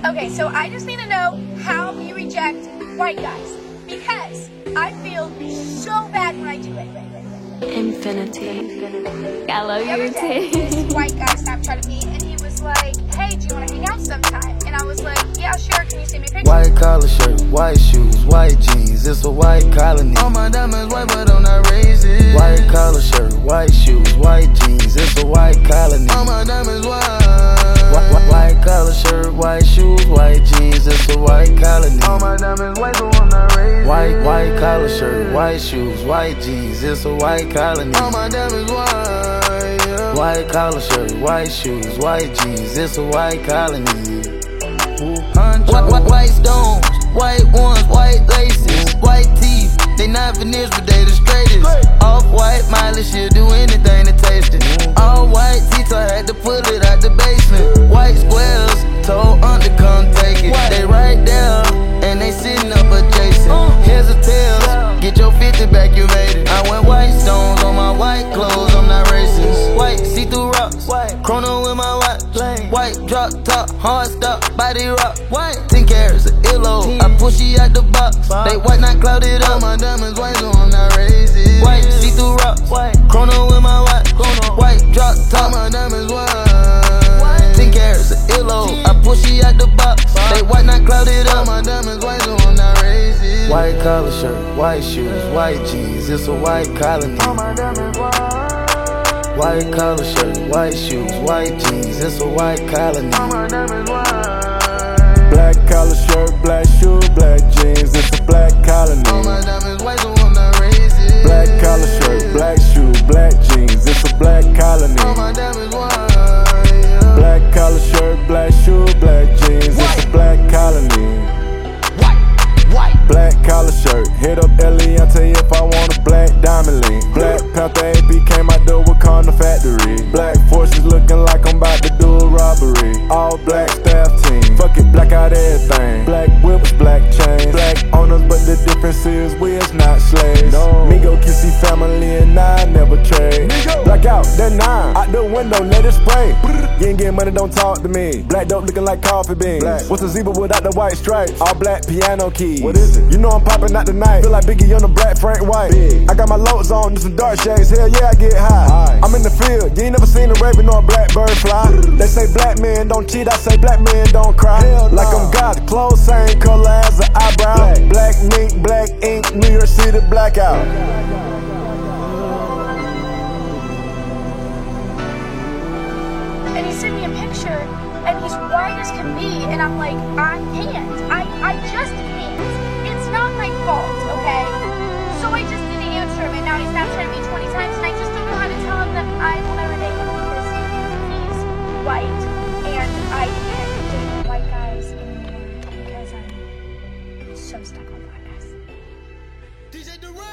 Okay, so I just need to know how you reject white guys, because I feel so bad when I do it. Infinity. I love The other you day, too. this white guy Snapchatted me, and he was like, hey, do you want to hang out sometime? And I was like, yeah, sure, can you send me a picture? White collar shirt, white shoes, white jeans, it's a white colony. All my diamonds white, but I'm not racist. White collar shirt, white shoes, white jeans, it's a white colony. All my diamonds white. White collar shirt, white shoes, white jeans, it's a white colony. All my diamonds white, so I'm not racist. White collar shirt, white shoes, white jeans, it's a white colony. All my diamonds white. Yeah. White collar shirt, white shoes, white jeans, it's a white colony. White stones, white ones, white laces, white teeth. They not veneers, but they the straightest. Off-white mileage, she'll do anything to taste it. All white teeth, I had to pull it out the basement. White squares, told Aunt to come take it. They right there, and they sitting up adjacent. Here's a tails, get your 50 back, you made it. I went white stones on my white clothes, I'm not racist. White see-through rocks, chrono with my watch. White drop top, hard stop, body rock. White 10 carats of illo, I push she out the box. They white, not clouded up. My diamonds white, so I'm not racist. White see-through rocks, chrono with my watch. White drop top, my diamonds white. 10 carats of illo, I push she out the box. They white, not clouded up. My diamonds white, so I'm not racist. White collar shirt, white shoes, white jeans, it's a white colony. All my diamonds white. White collar shirt, white shoes, white jeans, it's a white colony. All my diamonds white. Black collar shirt, black shoe, black jeans, it's a black colony. All my diamonds white, so I'm not racist. Black collar shirt, black shoe, black jeans, it's a black colony. All my diamonds white. Black collar shirt, black shoe, black jeans, it's a black colony. Black collar shirt, hit up Eliante if I want a black diamond link. Black Panther AP came out the Wakanda factory. Black forces looking like I'm about to do a robbery. All black staff team, fuck it, black out everything. Black whips, black chains, black owners, but the difference is we is not slaves. No. Migo can see family and I never trade. Black out, that 9, out the window, let it spray. You ain't getting money, don't talk to me. Black dope looking like coffee beans. Black. What's a zebra without the white stripes? All black piano keys. What is it? You know I'm popping out tonight. Feel like Biggie on the Black Frank White. Big. I got my lows on, just some dark shades. Hell yeah, I get high. I'm in the field. You ain't never seen a raven or a blackbird fly. They say black men don't cheat. I say black men don't cry. Like I'm God. Clothes same color as an eyebrow. Black mink, black ink. New York City blackout. And he sent me a picture, and he's white as can be, and I'm like, I can't. I just can't. It's not my fault, okay? So I just didn't answer him, and now he's Snapchatted me 20 times, and I just don't know how to tell him that I will never date him because he's white, and I can't date white guys anymore because I'm so stuck on black guys. DJ Durant.